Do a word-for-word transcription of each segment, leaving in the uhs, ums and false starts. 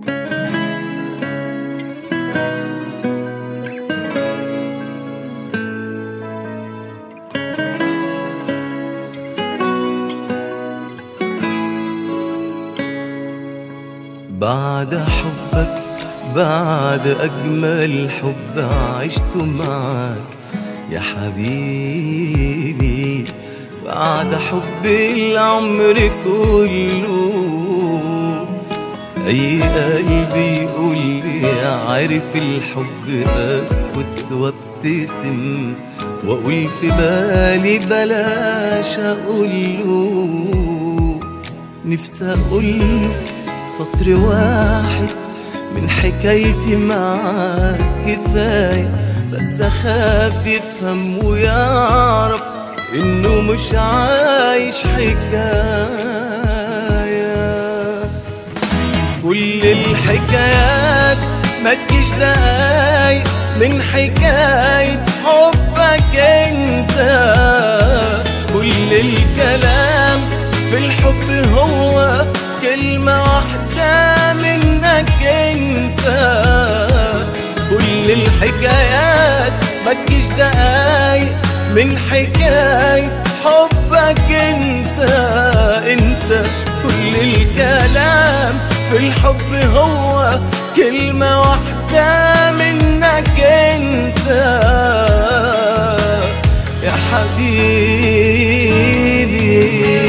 بعد حبك بعد أجمل حب عشته معك يا حبيبي، بعد حب العمر كله أي قلبي يقول لي عارف الحب أسكت وابتسم وأقول في بالي بلاش أقوله. نفسي أقول سطر واحد من حكايتي معاك كفاية، بس أخاف يفهم ويعرف إنه مش عايش حكاية. كل الحكايات ما تجيش دقايق من حكاية حبك انت. كل الكلام في الحب هو كلمة واحدة منك انت. كل الحكايات ما تجيش دقايق من حكاية حبك انت انت. كل الكلام في الحب هو كلمة واحدة منك انت يا حبيبي.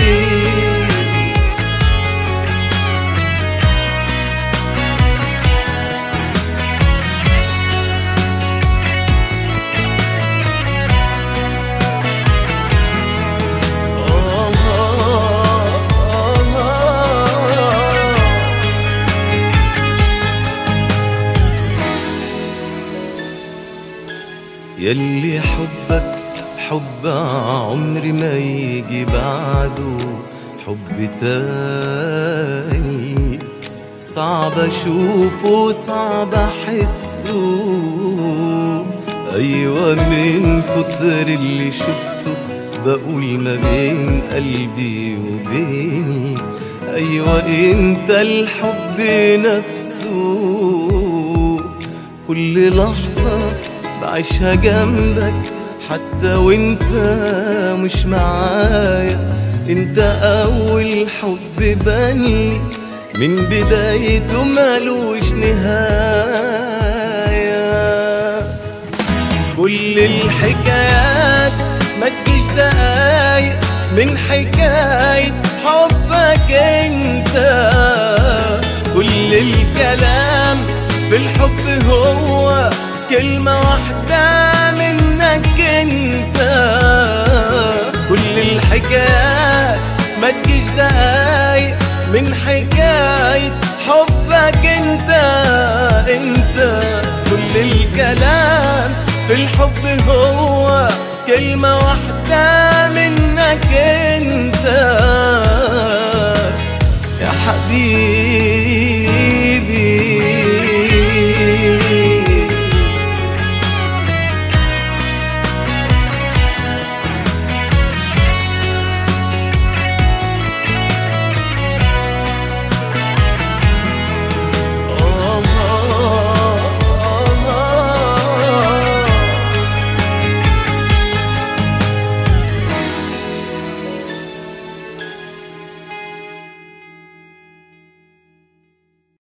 يلي حبك حب عمري ما يجي بعده حب تاني، صعب اشوفه صعب احسه. ايوه من كتر اللي شفته بقول ما بين قلبي وبيني ايوه انت الحب نفسه. كل لحظة بعيشها جنبك حتى وانت مش معايا، انت اول حب بني من بدايته مالوش نهاية. كل الحكايات ما تجيش دقايق من حكاية حبك انت. كل الكلام في الحب هو كلمة واحدة منك انت. كل الحكايات ما تجيش دقايق من حكاية حبك انت انت. كل الكلام في الحب هو كلمة واحدة منك انت يا حبيبي.